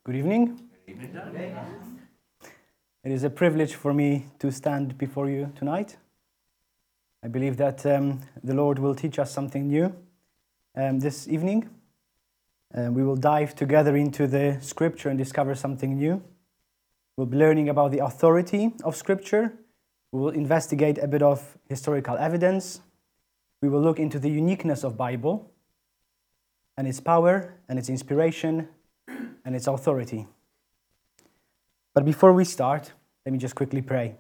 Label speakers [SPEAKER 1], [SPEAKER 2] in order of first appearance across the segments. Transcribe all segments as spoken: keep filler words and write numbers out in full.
[SPEAKER 1] Good evening. Good evening. It is a privilege for me to stand before you tonight. I believe that um, the Lord will teach us something new um, this evening. Uh, we will dive together into the Scripture and discover something new. We'll be learning about the authority of Scripture. We will investigate a bit of historical evidence. We will look into the uniqueness of Bible and its power and its inspiration and its authority. But before we start, let me just quickly pray.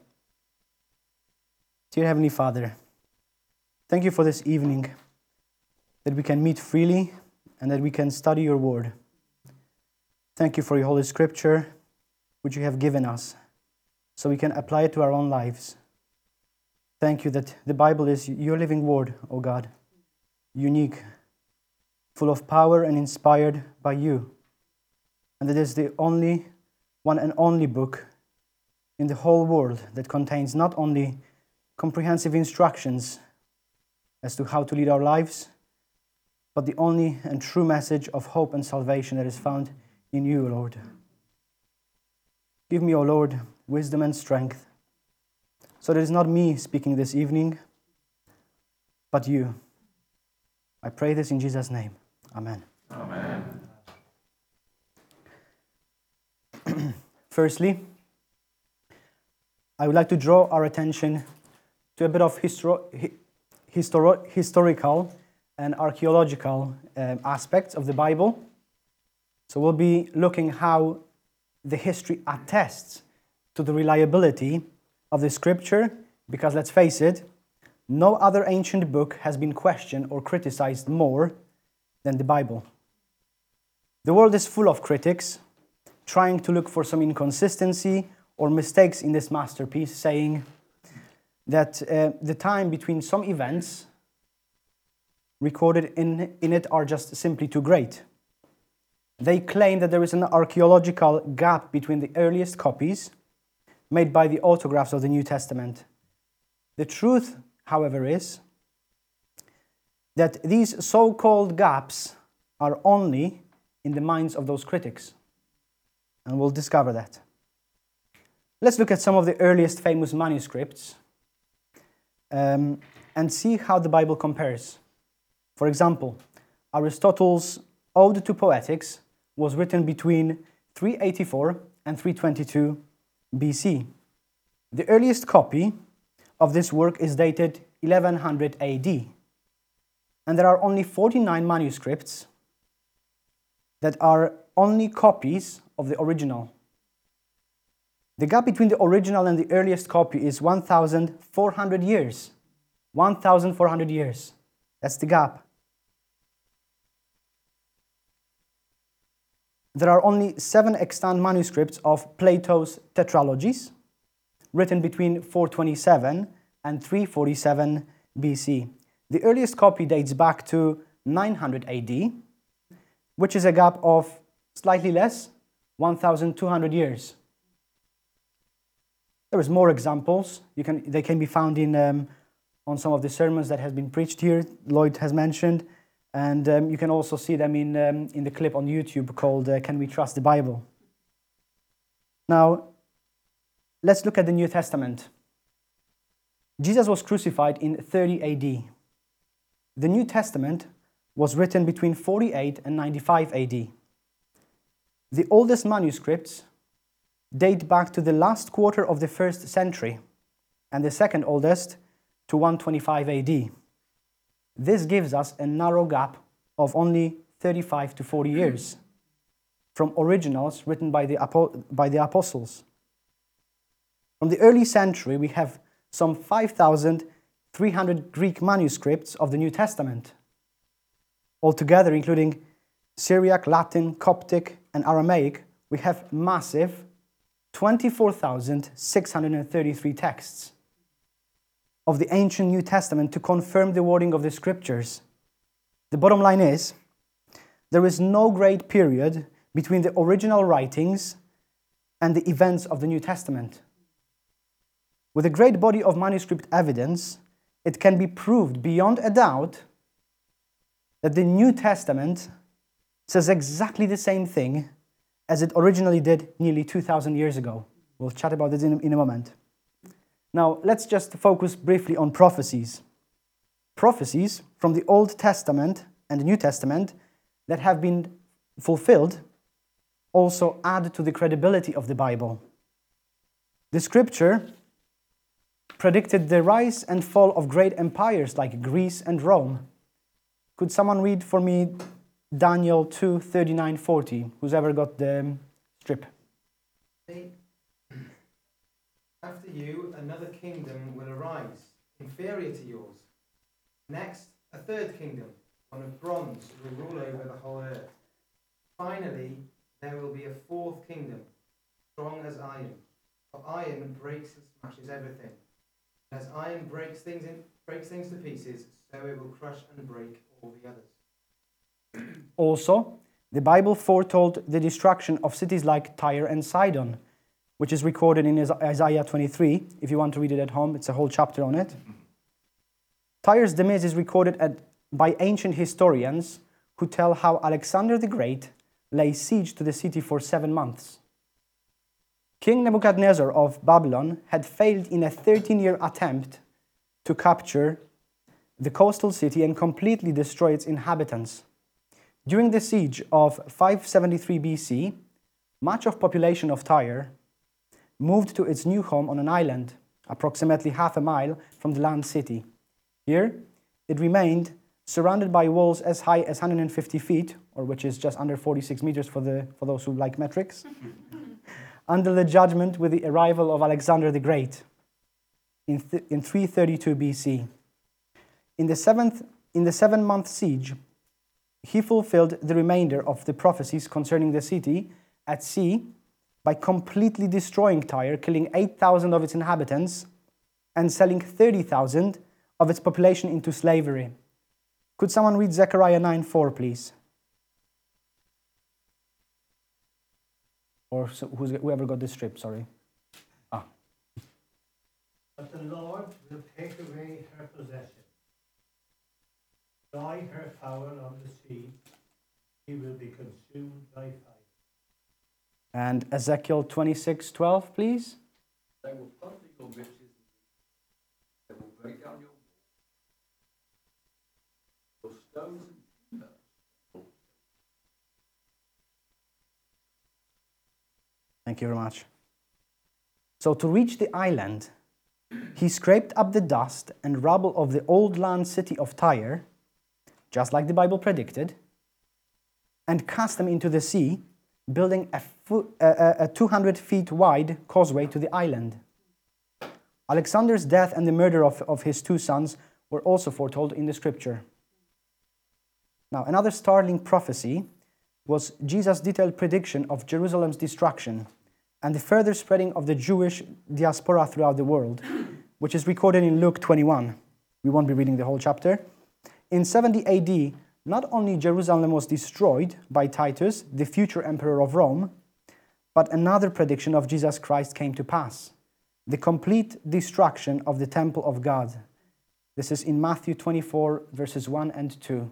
[SPEAKER 1] Dear Heavenly Father, thank you for this evening, that we can meet freely and that we can study your word. Thank you for your Holy Scripture, which you have given us, so we can apply it to our own lives. Thank you that the Bible is your living word, O God, unique, full of power and inspired by you. And it is the only one and only book in the whole world that contains not only comprehensive instructions as to how to lead our lives, but the only and true message of hope and salvation that is found in you, Lord. Give me, O Lord, wisdom and strength, so that it is not me speaking this evening, but you. I pray this in Jesus' name. Amen.
[SPEAKER 2] Amen.
[SPEAKER 1] Firstly, I would like to draw our attention to a bit of histor- histor- historical and archaeological um, aspects of the Bible. So we'll be looking how the history attests to the reliability of the Scripture, because let's face it, no other ancient book has been questioned or criticized more than the Bible. The world is full of critics trying to look for some inconsistency or mistakes in this masterpiece, saying that uh, the time between some events recorded in, in it are just simply too great. They claim that there is an archaeological gap between the earliest copies made by the autographs of the New Testament. The truth, however, is that these so-called gaps are only in the minds of those critics. And we'll discover that. Let's look at some of the earliest famous manuscripts um, and see how the Bible compares. For example, Aristotle's Ode to Poetics was written between three eighty-four and three twenty-two B C. The earliest copy of this work is dated eleven hundred A D. And there are only forty-nine manuscripts that are only copies of the original. The gap between the original and the earliest copy is one thousand four hundred years. one thousand four hundred years. That's the gap. There are only seven extant manuscripts of Plato's Tetralogies, written between four twenty-seven and three forty-seven B C. The earliest copy dates back to nine hundred A D, which is a gap of slightly less, one thousand two hundred years. There is more examples. You can, they can be found in um, on some of the sermons that have been preached here, Lloyd has mentioned, and um, you can also see them in, um, in the clip on YouTube called uh, Can We Trust the Bible? Now, let's look at the New Testament. Jesus was crucified in thirty A D. The New Testament was written between forty-eight and ninety-five A D. The oldest manuscripts date back to the last quarter of the first century, and the second oldest to one twenty-five A D. This gives us a narrow gap of only thirty-five to forty years from originals written by the, by the apostles. From the early century, we have some five thousand three hundred Greek manuscripts of the New Testament, altogether including Syriac, Latin, Coptic, and Aramaic. We have massive twenty-four thousand six hundred thirty-three texts of the ancient New Testament to confirm the wording of the Scriptures. The bottom line is, there is no great period between the original writings and the events of the New Testament. With a great body of manuscript evidence, it can be proved beyond a doubt that the New Testament says exactly the same thing as it originally did nearly two thousand years ago. We'll chat about this in, in a moment. Now, let's just focus briefly on prophecies. Prophecies from the Old Testament and the New Testament that have been fulfilled also add to the credibility of the Bible. The scripture predicted the rise and fall of great empires like Greece and Rome. Could someone read for me Daniel two, thirty-nine, forty? Who's ever got the strip?
[SPEAKER 2] After you, another kingdom will arise, inferior to yours. Next, a third kingdom, one of bronze, will rule over the whole earth. Finally, there will be a fourth kingdom, strong as iron. For iron breaks and smashes everything. As iron breaks things in, breaks things to pieces, so it will crush and break all the others.
[SPEAKER 1] Also, the Bible foretold the destruction of cities like Tyre and Sidon, which is recorded in Isaiah twenty-three. If you want to read it at home, it's a whole chapter on it. Tyre's demise is recorded at, by ancient historians who tell how Alexander the Great lay siege to the city for seven months. King Nebuchadnezzar of Babylon had failed in a thirteen-year attempt to capture the coastal city and completely destroy its inhabitants. During the siege of five seventy-three B C, much of the population of Tyre moved to its new home on an island, approximately half a mile from the land city. Here, it remained surrounded by walls as high as one hundred fifty feet, or which is just under forty-six meters for, the, for those who like metrics, under the judgment with the arrival of Alexander the Great in, th- in three thirty-two B C. In the, seventh, in the seven-month siege, he fulfilled the remainder of the prophecies concerning the city at sea by completely destroying Tyre, killing eight thousand of its inhabitants and selling thirty thousand of its population into slavery. Could someone read Zechariah nine four, please? Or who's, whoever got this strip, sorry. Ah.
[SPEAKER 3] But the Lord will take away her possession, destroy her power on the sea, she will be consumed by fire.
[SPEAKER 1] And Ezekiel twenty-six twelve, please.
[SPEAKER 4] They will plunder your riches, they will break down your walls, your stones and timber.
[SPEAKER 1] Thank you very much. So to reach the island, he scraped up the dust and rubble of the old land city of Tyre, just like the Bible predicted, and cast them into the sea, building a, fo- a, a two hundred feet wide causeway to the island. Alexander's death and the murder of, of his two sons were also foretold in the scripture. Now, another startling prophecy was Jesus' detailed prediction of Jerusalem's destruction and the further spreading of the Jewish diaspora throughout the world, which is recorded in Luke twenty-one. We won't be reading the whole chapter. In seventy A D, not only Jerusalem was destroyed by Titus, the future emperor of Rome, but another prediction of Jesus Christ came to pass: the complete destruction of the temple of God. This is in Matthew twenty-four, verses one and two.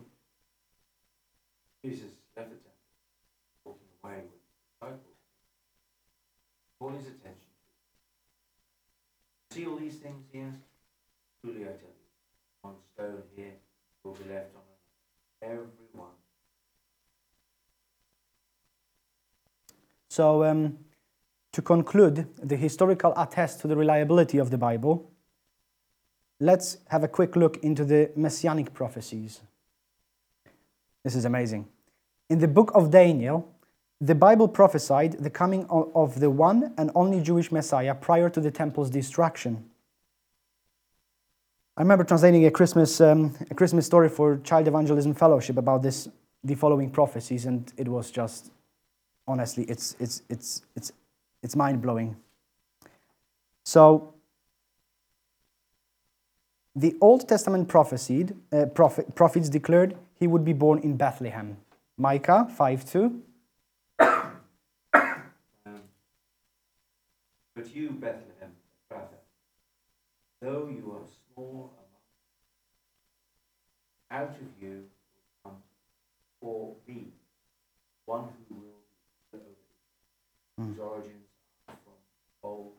[SPEAKER 4] Jesus left the temple, walking away with the disciples, call his attention to. See all these things he asked? Truly I tell you, one stone here will be left on another, every one.
[SPEAKER 1] So, um, to conclude, the historical attest to the reliability of the Bible, let's have a quick look into the messianic prophecies. This is amazing. In the book of Daniel, the Bible prophesied the coming of the one and only Jewish Messiah prior to the temple's destruction. I remember translating a Christmas, um, a Christmas story for Child Evangelism Fellowship about this, the following prophecies, and it was just, honestly, it's it's it's it's it's mind-blowing. So, the Old Testament prophesied, uh, prophet, prophets declared he would be born in Bethlehem. Micah five two.
[SPEAKER 4] Um, but you, Bethlehem, Ephrathah, though you are small among, out of you will come for me one who will be over whose origins are from old.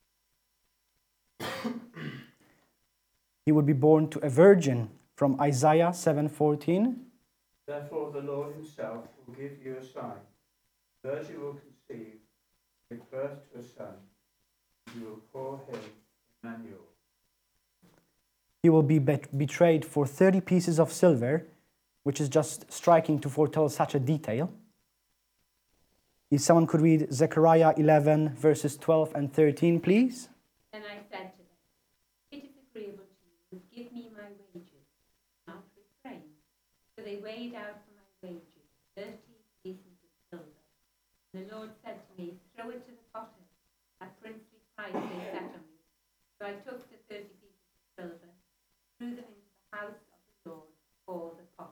[SPEAKER 1] He would be born to a virgin from Isaiah seven fourteen.
[SPEAKER 5] Therefore the Lord himself will give you a sign. The virgin will conceive, give birth to a son, and you will call him Emmanuel.
[SPEAKER 1] He will be bet- betrayed for thirty pieces of silver, which is just striking to foretell such a detail. If someone could read Zechariah eleven, verses twelve and thirteen, please.
[SPEAKER 6] Then I said to them, it is agreeable to you, give me my wages, not refrain. So they weighed out for my wages thirty pieces of silver. And the Lord said to me, throw it to the potters, at princely price they set on me. So I took the thirty pieces of silver, threw them into the house of the Lord for the potters.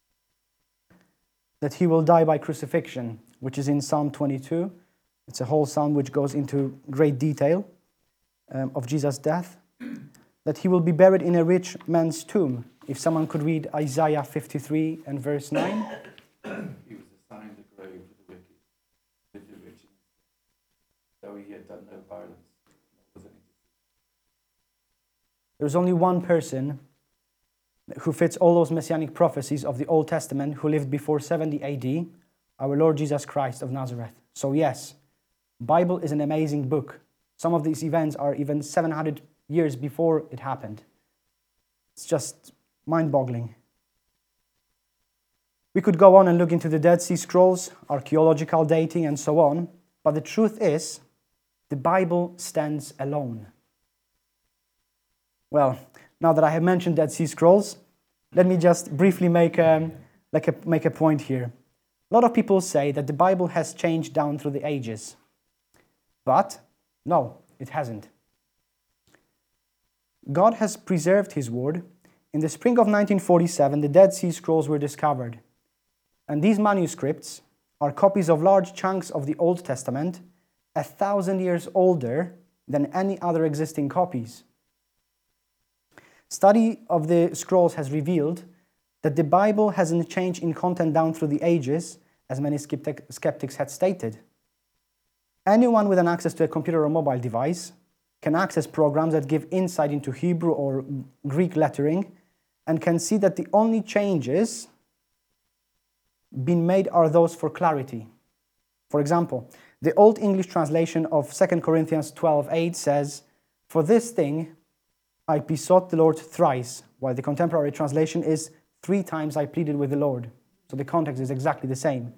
[SPEAKER 1] That he will die by crucifixion, which is in Psalm twenty-two. It's a whole psalm which goes into great detail um, of Jesus' death. That he will be buried in a rich man's tomb. If someone could read Isaiah fifty-three and verse nine.
[SPEAKER 7] He was assigned a grave for the wicked, with the rich, though he had done no violence. nor was any
[SPEAKER 1] There's only one person who fits all those messianic prophecies of the Old Testament who lived before seventy A D, our Lord Jesus Christ of Nazareth. So yes, Bible is an amazing book. Some of these events are even seven hundred years before it happened. It's just mind-boggling. We could go on and look into the Dead Sea Scrolls, archaeological dating, and so on, but the truth is, the Bible stands alone. Well, now that I have mentioned Dead Sea Scrolls, let me just briefly make a, like a, make a point here. A lot of people say that the Bible has changed down through the ages. But no, it hasn't. God has preserved His Word. In the spring of nineteen forty-seven, the Dead Sea Scrolls were discovered. And these manuscripts are copies of large chunks of the Old Testament, a thousand years older than any other existing copies. Study of the scrolls has revealed that the Bible hasn't changed in content down through the ages, as many skeptic, skeptics had stated. Anyone with an access to a computer or mobile device can access programs that give insight into Hebrew or Greek lettering and can see that the only changes being made are those for clarity. For example, the Old English translation of Second Corinthians twelve eight says, "For this thing I besought the Lord thrice," while the contemporary translation is, "Three times I pleaded with the Lord." So the context is exactly the same.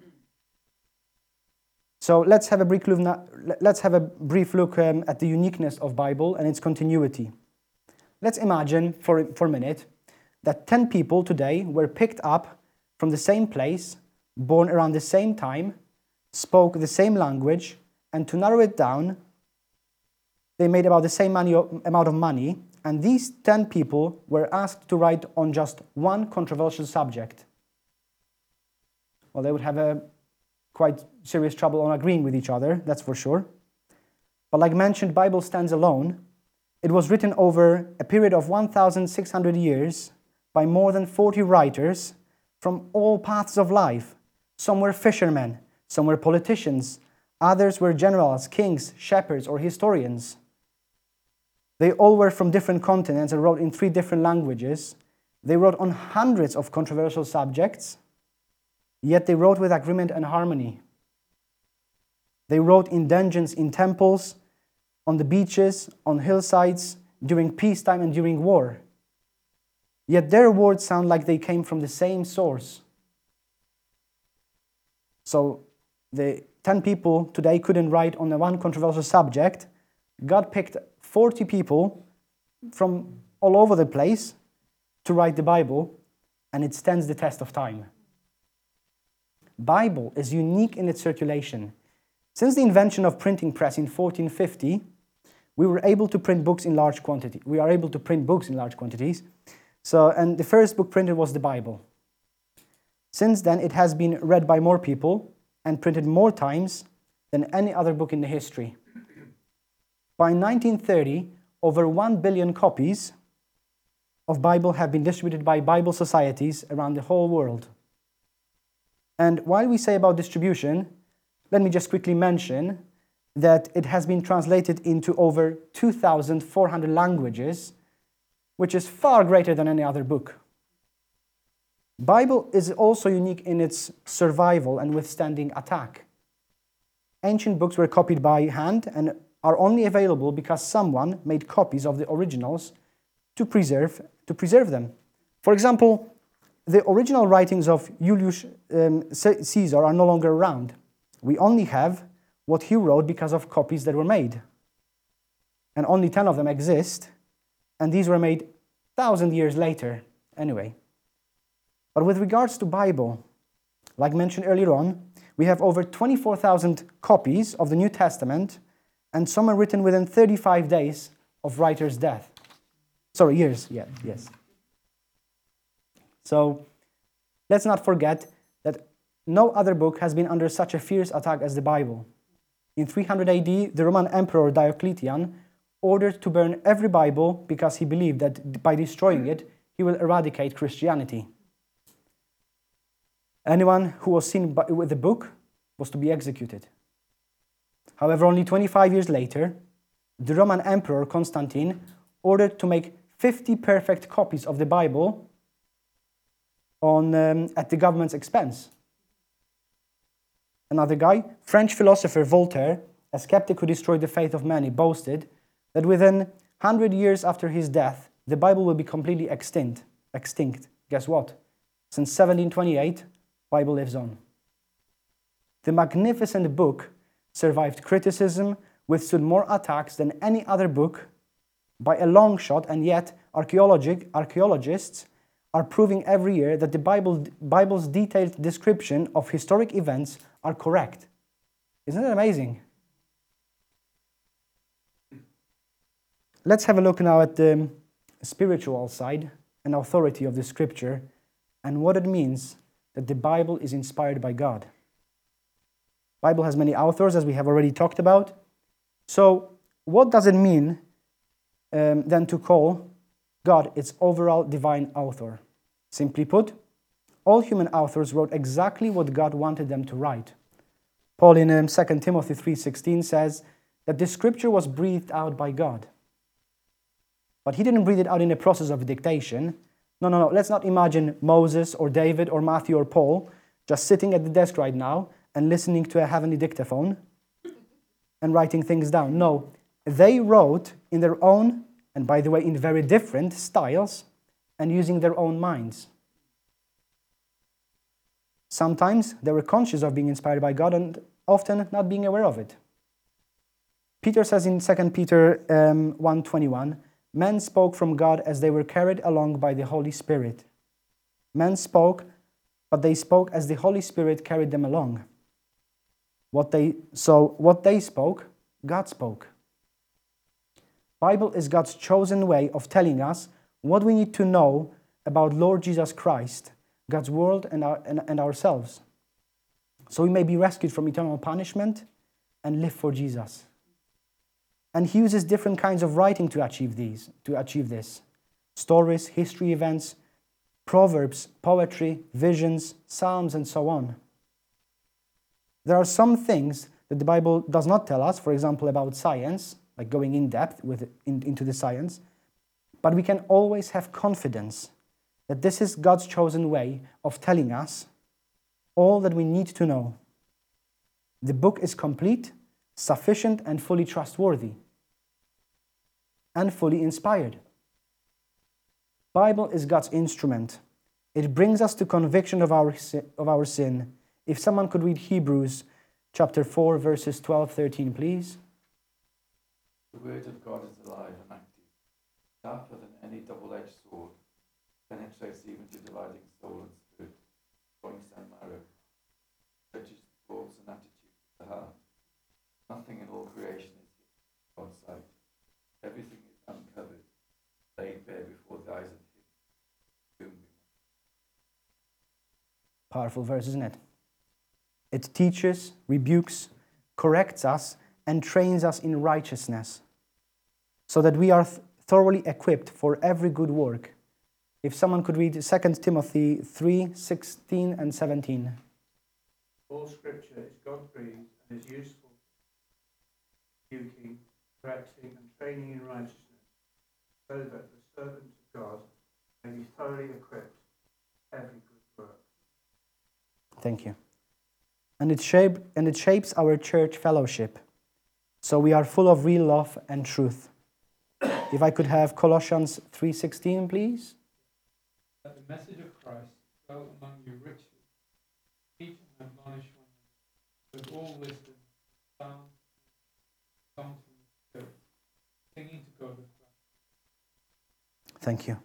[SPEAKER 1] So let's have a brief look, now, let's have a brief look um, at the uniqueness of Bible and its continuity. Let's imagine for, for a minute that ten people today were picked up from the same place, born around the same time, spoke the same language, and to narrow it down, they made about the same money, amount of money, and these ten people were asked to write on just one controversial subject. Well, they would have a quite serious trouble on agreeing with each other, that's for sure. But like mentioned, Bible stands alone. It was written over a period of one thousand six hundred years by more than forty writers from all paths of life. Some were fishermen, some were politicians, others were generals, kings, shepherds, or historians. They all were from different continents and wrote in three different languages. They wrote on hundreds of controversial subjects, yet they wrote with agreement and harmony. They wrote in dungeons, in temples, on the beaches, on hillsides, during peacetime and during war. Yet their words sound like they came from the same source. So the ten people today couldn't write on the one controversial subject. God picked forty people from all over the place to write the Bible, and it stands the test of time. Bible is unique in its circulation. Since the invention of printing press in fourteen fifty, we were able to print books in large quantity. We are able to print books in large quantities. So, and the first book printed was the Bible. Since then, it has been read by more people and printed more times than any other book in the history. By nineteen thirty, over one billion copies of Bible have been distributed by Bible societies around the whole world. And while we say about distribution, let me just quickly mention that it has been translated into over two thousand four hundred languages, which is far greater than any other book. Bible is also unique in its survival and withstanding attack. Ancient books were copied by hand and are only available because someone made copies of the originals to preserve, to preserve them. For example, the original writings of Julius um, Caesar are no longer around. We only have what he wrote because of copies that were made. And only ten of them exist, and these were made thousand years later anyway. But with regards to Bible, like mentioned earlier on, we have over twenty-four thousand copies of the New Testament, and some are written within thirty-five days of writer's death. Sorry, years, yeah, yes. So, let's not forget that no other book has been under such a fierce attack as the Bible. In three hundred A D, the Roman Emperor Diocletian ordered to burn every Bible because he believed that by destroying it, he will eradicate Christianity. Anyone who was seen with the book was to be executed. However, only twenty-five years later, the Roman Emperor Constantine ordered to make fifty perfect copies of the Bible on, um, at the government's expense. Another guy, French philosopher Voltaire, a skeptic who destroyed the faith of many, boasted that within one hundred years after his death, the Bible will be completely extinct. Extinct. Guess what? Since seventeen twenty-eight, Bible lives on. The magnificent book survived criticism, withstood more attacks than any other book by a long shot, and yet archaeologic, archaeologists are proving every year that the Bible, Bible's detailed description of historic events are correct. Isn't that amazing? Let's have a look now at the spiritual side and authority of the Scripture and what it means that the Bible is inspired by God. The Bible has many authors, as we have already talked about. So what does it mean um, then to call God its overall divine author? Simply put, all human authors wrote exactly what God wanted them to write. Paul in um, Second Timothy three sixteen says that the Scripture was breathed out by God. But he didn't breathe it out in a process of dictation. No, no, no, let's not imagine Moses or David or Matthew or Paul just sitting at the desk right now and listening to a heavenly dictaphone and writing things down. No, they wrote in their own, and by the way, in very different styles, and using their own minds. Sometimes they were conscious of being inspired by God and often not being aware of it. Peter says in Second Peter um, one twenty-one, men spoke from God as they were carried along by the Holy Spirit. Men spoke, but they spoke as the Holy Spirit carried them along. What they, so what they spoke, God spoke. Bible is God's chosen way of telling us what we need to know about Lord Jesus Christ, God's world and, our, and, and ourselves, so we may be rescued from eternal punishment and live for Jesus. And he uses different kinds of writing to achieve these, to achieve this. Stories, history events, proverbs, poetry, visions, psalms, and so on. There are some things that the Bible does not tell us, for example, about science, like going in depth with in, into the science, but we can always have confidence that this is God's chosen way of telling us all that we need to know. The book is complete, sufficient, and fully trustworthy, and fully inspired. Bible is God's instrument. It brings us to conviction of our, of our sin. If someone could read Hebrews chapter four, verses twelve, thirteen, please.
[SPEAKER 7] The word of God is alive and active, sharper than any double-edged sword, penetrates even to dividing soul and spirit, joints and marrow, judges the thoughts and attitudes of the heart. Nothing in all creation is hidden in God's sight. Everything is uncovered, laid bare before the eyes of him whom we
[SPEAKER 1] Powerful verse, isn't it? It teaches, rebukes, corrects us, and trains us in righteousness, so that we are th- thoroughly equipped for every good work. If someone could read Second Timothy three, sixteen and seventeen.
[SPEAKER 5] All Scripture is God-breathed and is useful rebuking, correcting, and training in righteousness, so that the servant of God may be thoroughly equipped for every good work.
[SPEAKER 1] Thank you. And it shape and it shapes our church fellowship, so we are full of real love and truth. If I could have Colossians three sixteen, please.
[SPEAKER 8] That the message of Christ dwell among you richly, teach and admonish one another with all wisdom, sound, song from the Spirit, singing to God with Christ.
[SPEAKER 1] Thank you.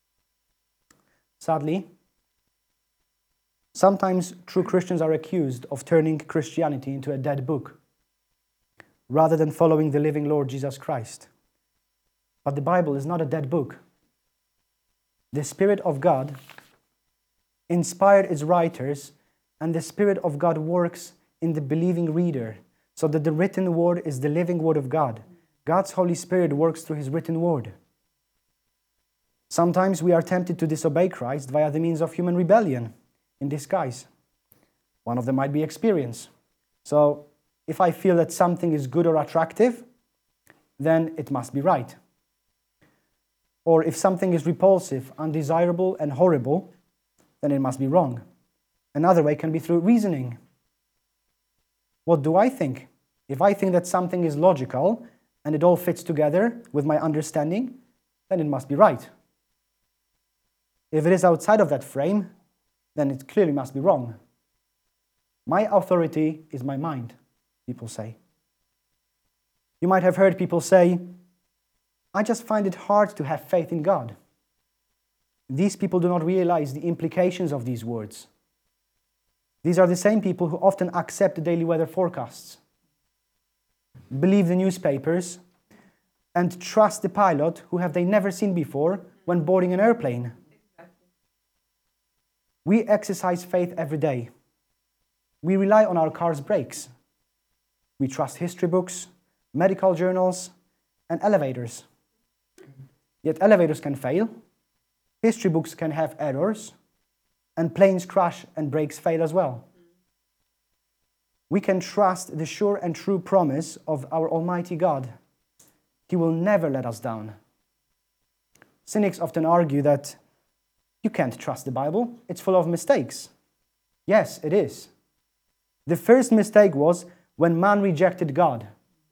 [SPEAKER 1] Sadly, sometimes true Christians are accused of turning Christianity into a dead book, rather than following the living Lord Jesus Christ. But the Bible is not a dead book. The Spirit of God inspired its writers, and the Spirit of God works in the believing reader, so that the written word is the living word of God. God's Holy Spirit works through His written word. Sometimes we are tempted to disobey Christ via the means of human rebellion in disguise. One of them might be experience. So, if I feel that something is good or attractive, then it must be right. Or if something is repulsive, undesirable, and horrible, then it must be wrong. Another way can be through reasoning. What do I think? If I think that something is logical and it all fits together with my understanding, then it must be right. If it is outside of that frame, then it clearly must be wrong. My authority is my mind, people say. You might have heard people say, I just find it hard to have faith in God. These people do not realize the implications of these words. These are the same people who often accept the daily weather forecasts, believe the newspapers, and trust the pilot who have they never seen before when boarding an airplane. We exercise faith every day. We rely on our car's brakes. We trust history books, medical journals, and elevators. Yet elevators can fail, history books can have errors, and planes crash and brakes fail as well. We can trust the sure and true promise of our Almighty God. He will never let us down. Cynics often argue that you can't trust the Bible, it's full of mistakes. Yes, it is. The first mistake was when man rejected God.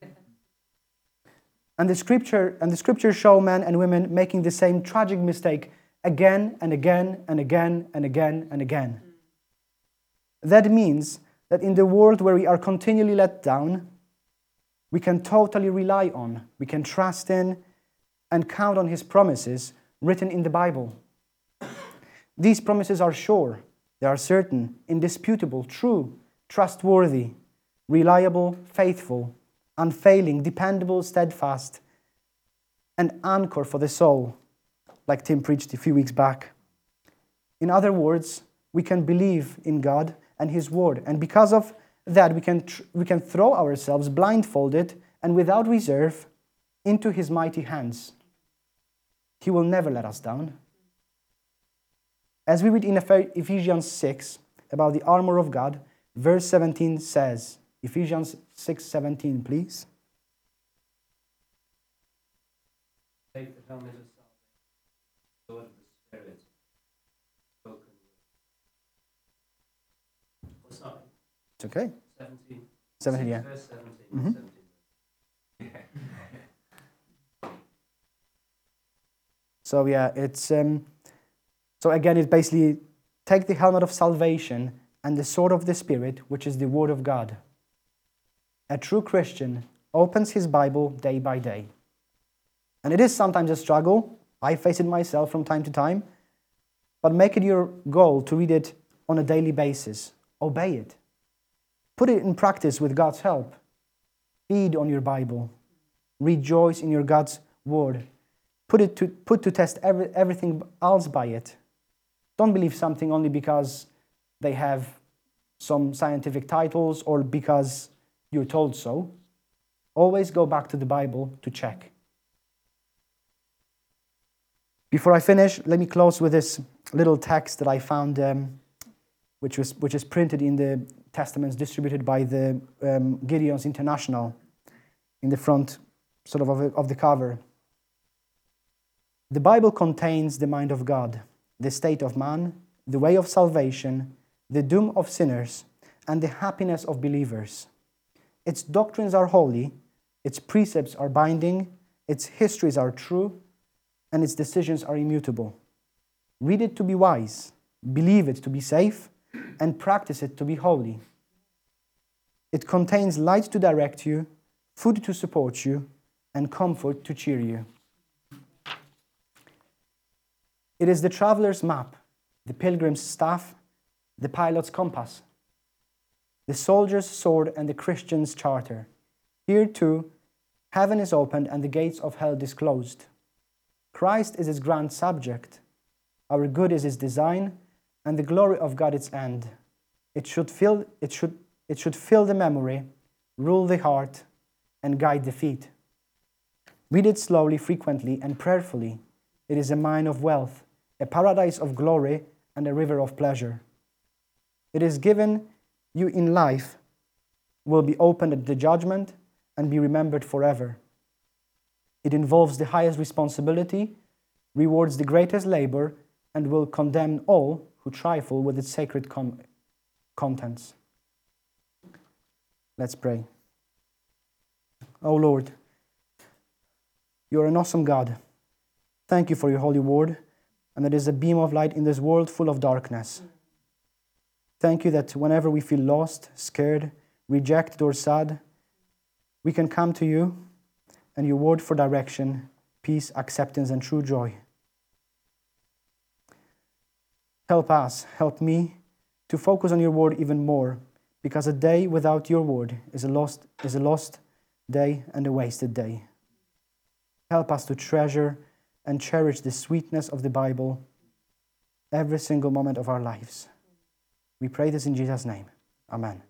[SPEAKER 1] And the scripture and the scriptures show men and women making the same tragic mistake again and again and again and again and again. That means that in the world where we are continually let down, we can totally rely on, we can trust in, and count on His promises written in the Bible. These promises are sure, they are certain, indisputable, true, trustworthy, reliable, faithful, unfailing, dependable, steadfast, and anchor for the soul, like Tim preached a few weeks back. In other words, we can believe in God and His Word, and because of that, we can tr- we can throw ourselves blindfolded and without reserve into His mighty hands. He will never let us down. As we read in Ephesians six about the armor of God, verse seventeen says, Ephesians six seventeen, please.
[SPEAKER 4] Take the helmet of salvation, sword of the Spirit, spoken word. Oh, sorry.
[SPEAKER 1] It's okay.
[SPEAKER 4] seventeen.
[SPEAKER 1] seventeen, yeah.
[SPEAKER 4] Verse seventeen.
[SPEAKER 1] Mhm.
[SPEAKER 4] seventeen.
[SPEAKER 1] So yeah, it's um, so again, it's basically take the helmet of salvation and the sword of the Spirit, which is the Word of God. A true Christian opens his Bible day by day. And it is sometimes a struggle. I face it myself from time to time. But make it your goal to read it on a daily basis. Obey it. Put it in practice with God's help. Feed on your Bible. Rejoice in your God's Word. Put it to, put to test every, everything else by it. Don't believe something only because they have some scientific titles or because you're told so. Always go back to the Bible to check. Before I finish, let me close with this little text that I found, um, which was which is printed in the Testaments distributed by the um, Gideon's International. in the front sort of of, of the cover. The Bible contains the mind of God, the state of man, the way of salvation, the doom of sinners, and the happiness of believers. Its doctrines are holy, its precepts are binding, its histories are true, and its decisions are immutable. Read it to be wise, believe it to be safe, and practice it to be holy. It contains light to direct you, food to support you, and comfort to cheer you. It is the traveler's map, the pilgrim's staff, the pilot's compass, the soldier's sword, and the Christian's charter. Here too, heaven is opened and the gates of hell disclosed. Christ is its grand subject, our good is its design, and the glory of God its end. It should fill, it should, it should fill the memory, rule the heart, and guide the feet. Read it slowly, frequently, and prayerfully. It is a mine of wealth, a paradise of glory, and a river of pleasure. It is given you in life, will be opened at the judgment, and be remembered forever. It involves the highest responsibility, rewards the greatest labor, and will condemn all who trifle with its sacred com- contents. Let's pray. O Lord, you are an awesome God. Thank you for your holy word, and that is a beam of light in this world full of darkness. Thank you that whenever we feel lost, scared, rejected, or sad, we can come to you and your word for direction, peace, acceptance, and true joy. Help us, help me, to focus on your word even more, because a day without your word is a lost, is a lost day and a wasted day. Help us to treasure and cherish the sweetness of the Bible every single moment of our lives. We pray this in Jesus' name. Amen.